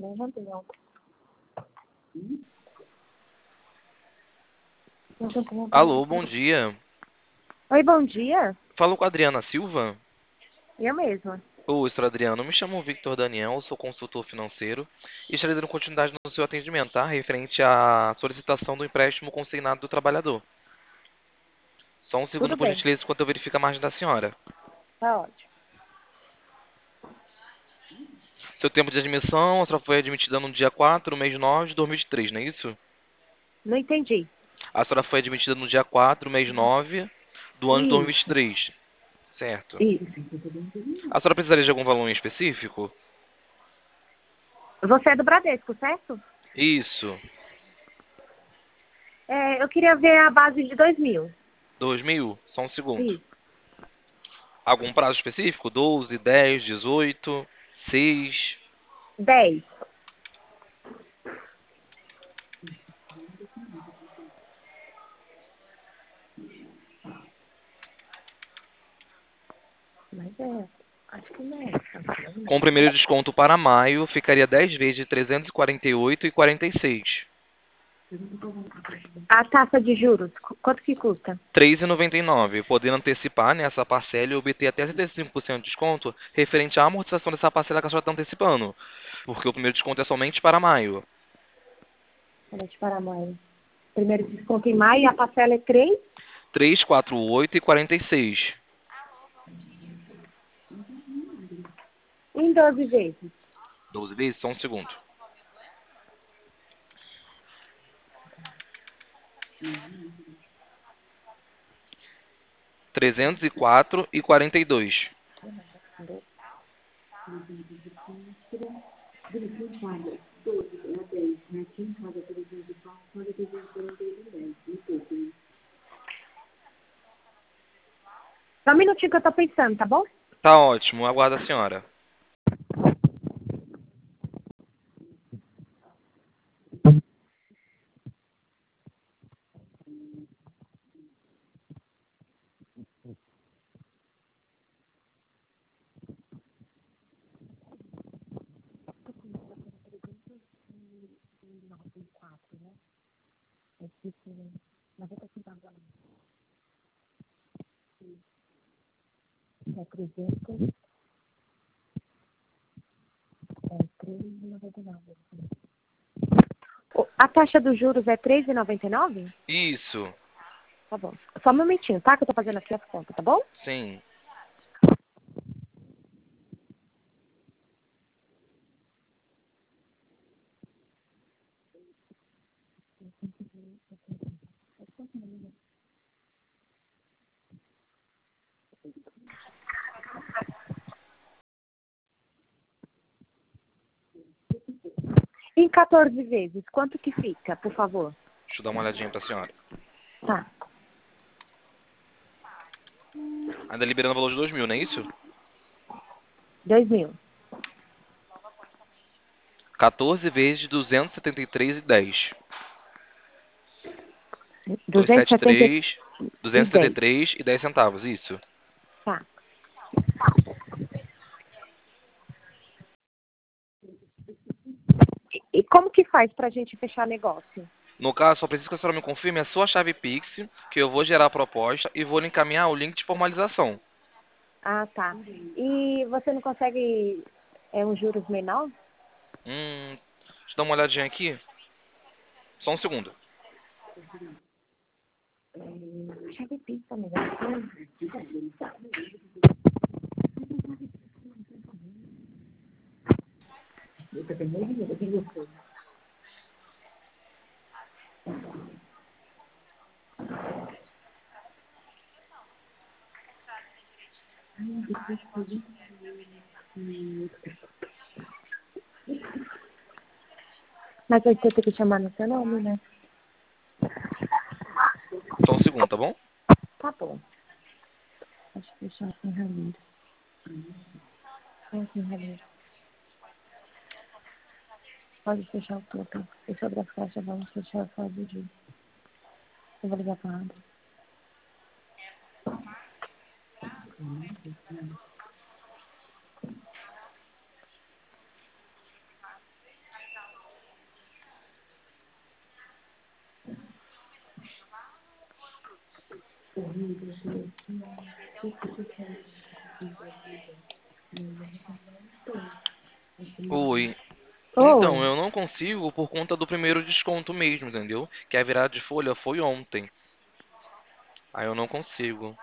Alô, bom dia. Oi, bom dia. Falo com a Adriana Silva. Eu mesma. Oi, senhor Adriano. Me chamo Victor Daniel, sou consultor financeiro e estarei dando continuidade no seu atendimento, tá? Referente à solicitação do empréstimo consignado do trabalhador. Só um segundo, Tudo por bem. gentileza, enquanto eu verifico a margem da senhora. Tá ótimo. Seu tempo de admissão, a senhora foi admitida no dia 4, mês 9 de 2023, não é isso? Não entendi. A senhora foi admitida no dia 4, mês 9 do ano de Isso, 2023, certo? isso. A senhora precisaria de algum valor em específico? Você é do Bradesco, certo? Isso. Eu queria ver a base de 2.000. 2.000? Só um segundo. Isso. Algum prazo específico? 12, 10, 18, 6? 10. Mas acho que não é essa. Com o primeiro desconto para maio, ficaria 10 vezes de 348,46. A taxa de juros, quanto que custa? R$ 3,99, podendo antecipar nessa parcela e obter até 75% de desconto referente à amortização dessa parcela que a senhora está antecipando, porque o primeiro desconto é somente para maio. Para maio. Primeiro desconto em maio e a parcela é 3 R$ 348,46. em 12 vezes. 12 vezes? Só um segundo. R$ 304,42. Só um minutinho que eu tô pensando, tá bom? Tá ótimo, aguardo a senhora. É 300. É 3,99. A taxa dos juros é 3,99? Isso, Tá bom. Só um momentinho, tá? Que eu tô fazendo aqui as contas, tá bom? sim. Em 14 vezes, quanto que fica, por favor? Deixa eu dar uma olhadinha para a senhora. Tá. Ainda liberando o valor de 2.000, não é isso? 2.000. 14 vezes de 273,10. 270 e 10. 273 e 10 centavos, isso. Tá. E como que faz pra gente fechar negócio? No caso, só preciso que a senhora me confirme a sua chave Pix, que eu vou gerar a proposta e vou lhe encaminhar o link de formalização. Ah, tá. E você não consegue um juros menor? Deixa eu dar uma olhadinha aqui. Só um segundo. Chave Pix, amiga. Mas vai ter que chamar no seu nome, né? Só um segundo, tá bom? Tá bom. Deixa eu fechar com Ramiro. Assim, Ramiro. Pode fechar o topo. E sobre as caixas, vamos fechar só do dia. Eu vou ligar pra André. Oi. Então, Oi. eu não consigo por conta do primeiro desconto mesmo, entendeu? Que a virada de folha foi ontem. Aí eu não consigo.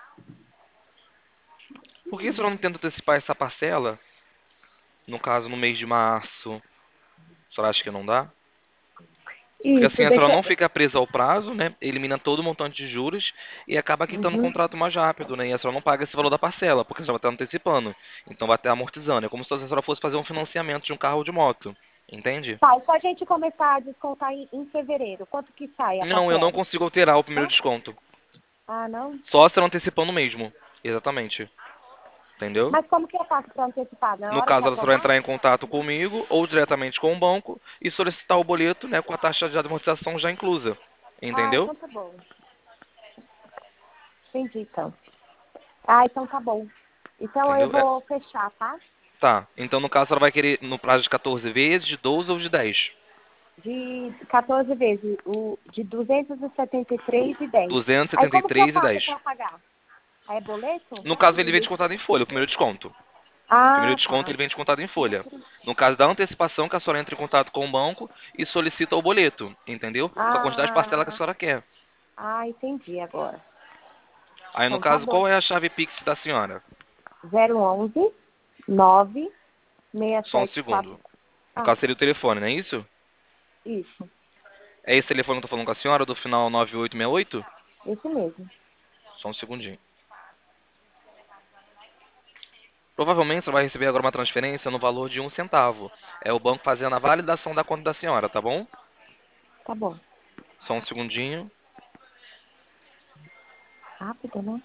Por que você não tenta antecipar essa parcela? No caso, no mês de março. A senhora acha que não dá? Porque assim Isso, a senhora deixa. não fica presa ao prazo, né? Elimina todo o montante de juros e acaba quitando o Uhum. contrato mais rápido, né? E a senhora não paga esse valor da parcela, porque a senhora vai estar antecipando. Então vai estar amortizando. É como se a senhora fosse fazer um financiamento de um carro ou de moto. Entende? Tá, e se a gente começar a descontar em fevereiro, quanto que sai a Não, eu não parcela? consigo alterar o primeiro Não? desconto. Ah, não? Só se ela antecipando mesmo. Exatamente. Entendeu? Mas como que eu faço para antecipar? Na No hora que caso, ela só vai aprovar? entrar em contato comigo ou diretamente com o banco e solicitar o boleto, né, com a taxa de amortização já inclusa. Ah, Entendeu? então tá bom. Entendi, então. Ah, então tá bom. Então eu Entendeu? vou fechar, tá? Tá. Então, no caso, ela vai querer no prazo de 14 vezes, de 12 ou de 10. De 14 vezes, o de 273,10. Aí como que eu 273 e faço 10. para pagar? Aí é boleto? No caso, ele vem descontado em folha, o primeiro desconto. O primeiro Ah, desconto tá. ele vem descontado em folha. No caso da antecipação, que a senhora entra em contato com o banco e solicita o boleto, entendeu? Com a quantidade de parcela que a Ah, senhora quer. entendi agora. Aí, no Então tá caso, bom. qual é a chave Pix da senhora? 011 9 Só um 674. segundo. No Ah, caso, seria o telefone, não é isso? isso. É esse telefone que eu tô falando com a senhora, do final 9868? Esse mesmo. Só um segundinho. Provavelmente você vai receber agora uma transferência no valor de 1 centavo. É o banco fazendo a validação da conta da senhora, tá bom? Tá bom. Só um segundinho. Rápido, né?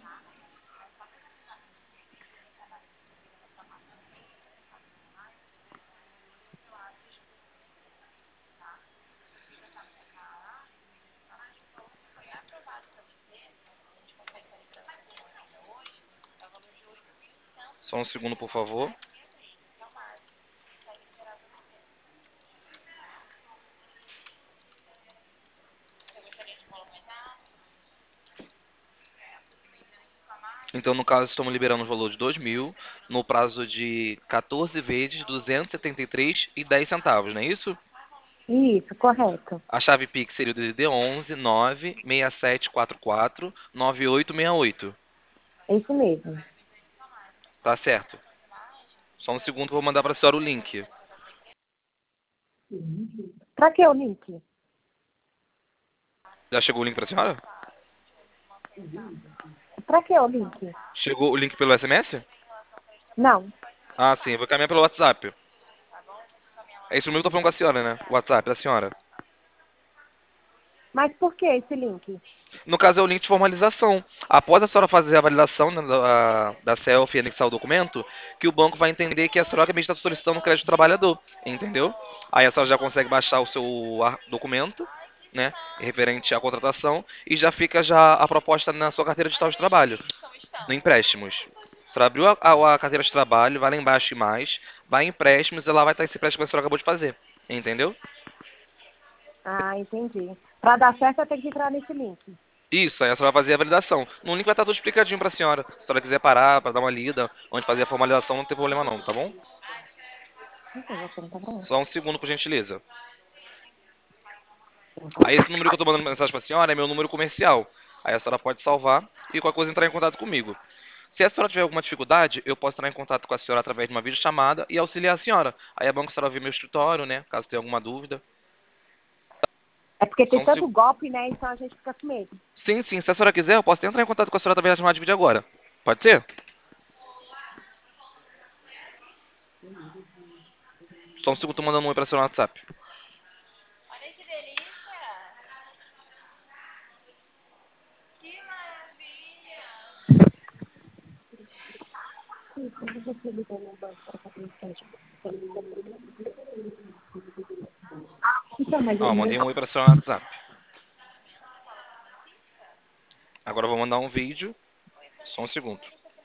Só um segundo, por favor. Então, no caso, estamos liberando o valor de 2.000 no prazo de 14 vezes 273 e 10 centavos, não é isso? Isso, correto. A chave Pix seria o DDD 11 96744 9868. É isso mesmo. Tá certo. Só um segundo que eu vou mandar para a senhora o link. Pra que o link? Já chegou o link para a senhora? Pra que o link? Chegou o link pelo SMS? Não. Ah, sim, eu vou caminhar pelo WhatsApp. É isso mesmo que eu tô falando com a senhora, né? O WhatsApp da senhora. Mas por que esse link? No caso, é o link de formalização. Após a senhora fazer a validação, né, da selfie e anexar o documento, que o banco vai entender que a senhora também está solicitando o crédito do trabalhador. Entendeu? Aí a senhora já consegue baixar o seu documento, né? Referente à contratação, e já fica já a proposta na sua carteira digital de trabalho, no empréstimos. A senhora abriu a carteira de trabalho, vai lá embaixo e mais, vai em empréstimos e lá vai estar esse empréstimo que a senhora acabou de fazer. Entendeu? Ah, entendi. Pra dar certo, eu tenho que entrar nesse link. Isso, aí a senhora vai fazer a validação. No link vai estar tudo explicadinho pra senhora. Se a senhora quiser parar para dar uma lida, onde fazer a formalização, não tem problema não, tá bom? Então, você não tá pra lá. Só um segundo, por gentileza. Aí esse número que eu tô mandando mensagem pra senhora é meu número comercial. Aí a senhora pode salvar e qualquer coisa entrar em contato comigo. Se a senhora tiver alguma dificuldade, eu posso entrar em contato com a senhora através de uma videochamada e auxiliar a senhora. Aí é bom que a senhora vê meu escritório, né? Caso tenha alguma dúvida. É porque Só tem um tanto segundo. golpe, né? Então a gente fica com medo. Sim, sim. Se a senhora quiser, eu posso até entrar em contato com a senhora através da chamada de vídeo agora. Pode ser? Só um segundo, tô mandando um oi pra senhora no WhatsApp. Então, mas Ó, o meu. mandei um oi pra senhora no WhatsApp. Agora eu vou mandar um vídeo. Só um segundo.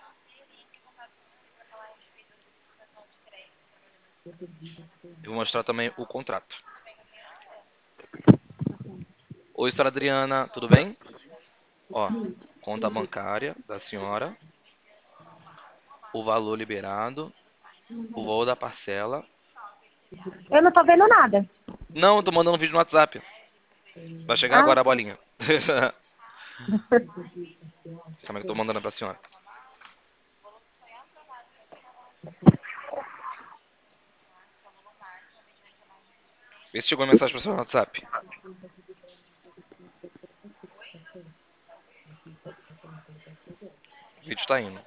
Eu vou mostrar também o contrato. Oi, senhora Adriana, tudo bem? Ó. conta bancária da senhora, o valor liberado, o valor da parcela. Eu não tô vendo nada. Não, eu tô mandando um vídeo no WhatsApp. Vai chegar Ah, agora a bolinha. Calma que eu tô mandando pra senhora. Vê se chegou a mensagem pra senhora no WhatsApp. O vídeo tá indo.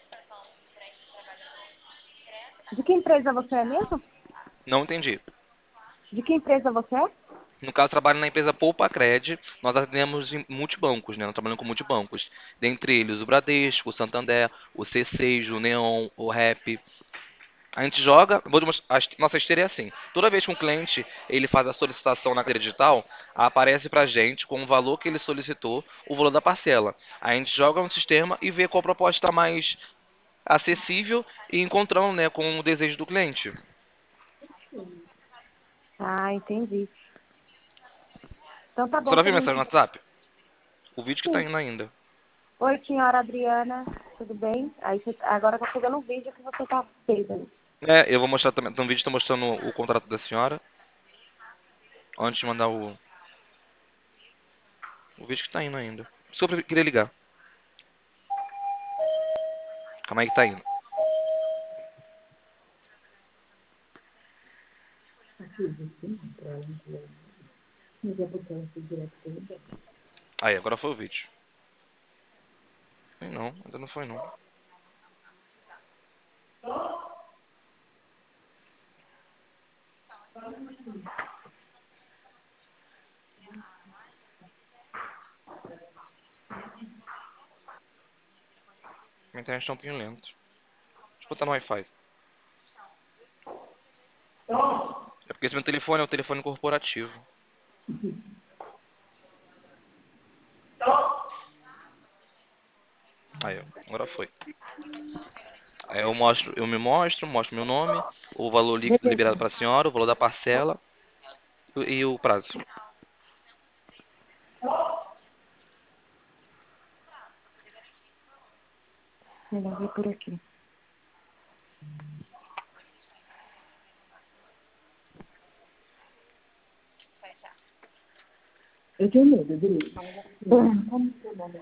de que empresa você é mesmo? Não entendi. De que empresa você é? No caso, trabalho na empresa Poupa Cred. Nós atendemos em multibancos, né? Nós trabalhamos com multibancos. Dentre eles, o Bradesco, o Santander, o C6, o Neon, o Rap. A gente joga, nossa esteira é assim. Toda vez que um cliente ele faz a solicitação na carteira digital, aparece pra gente com o valor que ele solicitou, o valor da parcela. A gente joga no sistema e vê qual proposta mais acessível e encontramos, né, com o desejo do cliente. Ah, entendi. Então tá Você bom, não você viu me mensagem no liga. WhatsApp? O vídeo que tá Sim. indo ainda. Oi, senhora Adriana, tudo bem? Agora tá chegando um vídeo que você tá fez aí. É, eu vou mostrar também. No vídeo tá mostrando o contrato da senhora. Antes de mandar o vídeo que tá indo ainda. Só eu queria ligar. Calma aí que tá indo. Aí, agora foi o vídeo. Não, ainda não foi não. Minha internet tá um pouquinho lento. Deixa eu botar no Wi-Fi. É porque esse meu telefone é o telefone corporativo. Aí, ó. Agora foi. Aí eu me mostro meu nome, o valor liberado Beleza. para a senhora, o valor da parcela e o prazo. Melhor ver por aqui. Eu tenho medo, Adri. Como você manda?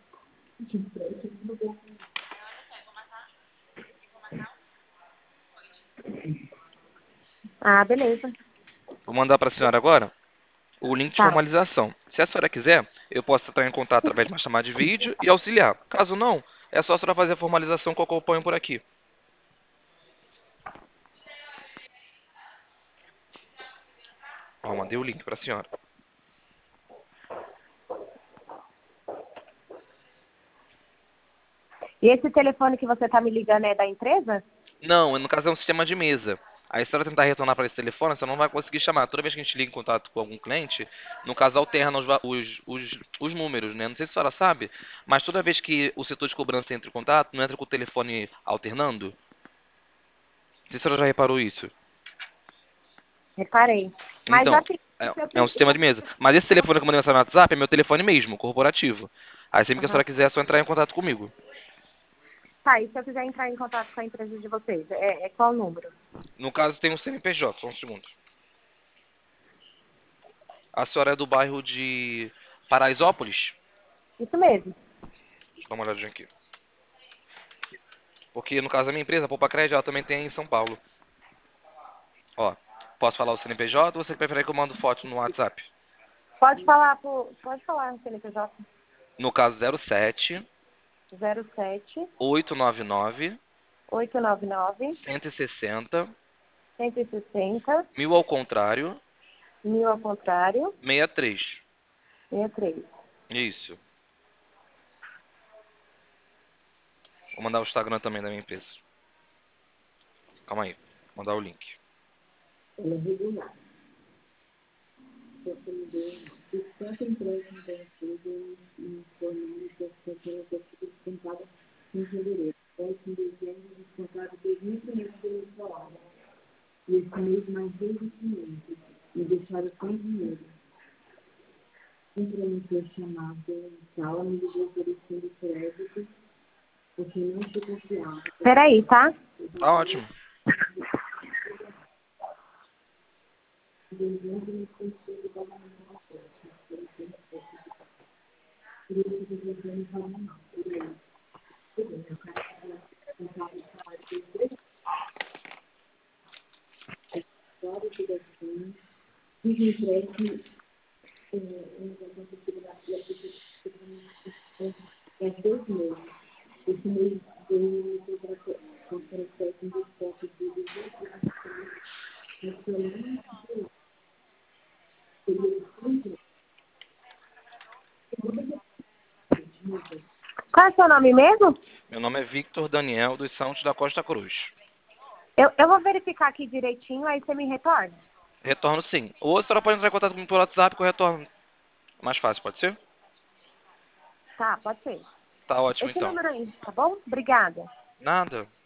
Ah, beleza. Vou mandar para a senhora agora o link de Tá. formalização. Se a senhora quiser, eu posso entrar em contato através de uma chamada de vídeo e auxiliar. Caso não, é só a senhora fazer a formalização que eu acompanho por aqui. Ó, mandei o link para a senhora. E esse telefone que você tá me ligando é da empresa? Não, no caso é um sistema de mesa. Aí se ela tentar retornar para esse telefone, você não vai conseguir chamar. Toda vez que a gente liga em contato com algum cliente, no caso alterna os números, né? Não sei se a senhora sabe, mas toda vez que o setor de cobrança entra em contato, não entra com o telefone alternando? Não sei se a senhora já reparou isso. Reparei. Mas Então, assim, é, se eu é um sistema quiser... de mesa. Mas esse telefone que eu mandei mensagem no WhatsApp é meu telefone mesmo, corporativo. Aí sempre que a Aham. senhora quiser, é só entrar em contato comigo. Tá, e se eu quiser entrar em contato com a empresa de vocês, é qual o número? No caso, tem um CNPJ, só um segundo. A senhora é do bairro de Paraisópolis? Isso mesmo. Deixa eu dar uma olhadinha aqui. Porque no caso da minha empresa, a Poupa Cred, ela também tem em São Paulo. Ó, posso falar o CNPJ ou você prefere que eu mando foto no WhatsApp? Pode falar no CNPJ No caso 07 07 899 899 160 160 1000 ao contrário 1000 ao contrário 63. 63. Isso. Vou mandar o Instagram também da minha empresa. Calma aí. Vou mandar o link. Um promotor chamado Sala me ligou oferecendo crédito, porque não te confiava. Peraí, tá? Tá ótimo. É 2 meses. Esse mês veio contra o técnico de esporte de Qual é o seu nome mesmo? Meu nome é Victor Daniel dos Santos da Costa Cruz. Eu vou verificar aqui direitinho, aí você me retorna. Retorno sim. Ou a senhora pode entrar em contato comigo pelo WhatsApp que eu retorno. Mais fácil, pode ser? Tá, pode ser. Tá ótimo Esse então. número aí, tá bom? Obrigada. Nada.